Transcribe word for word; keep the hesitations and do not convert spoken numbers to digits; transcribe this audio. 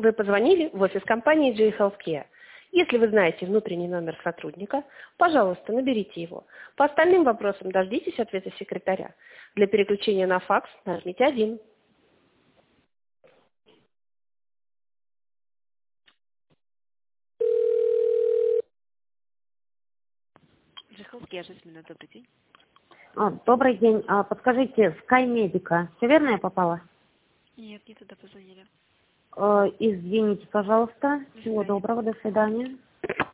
Вы позвонили в офис компании джей Healthcare. Если вы знаете внутренний номер сотрудника, пожалуйста, наберите его. По остальным вопросам дождитесь ответа секретаря. Для переключения на факс нажмите один. джей Healthcare, Жасмина, добрый день. А, добрый день. А, подскажите, SkyMedica. Все верно я попала? Нет, не туда позвонили. А, извините, пожалуйста. До Всего свидания. доброго. До свидания.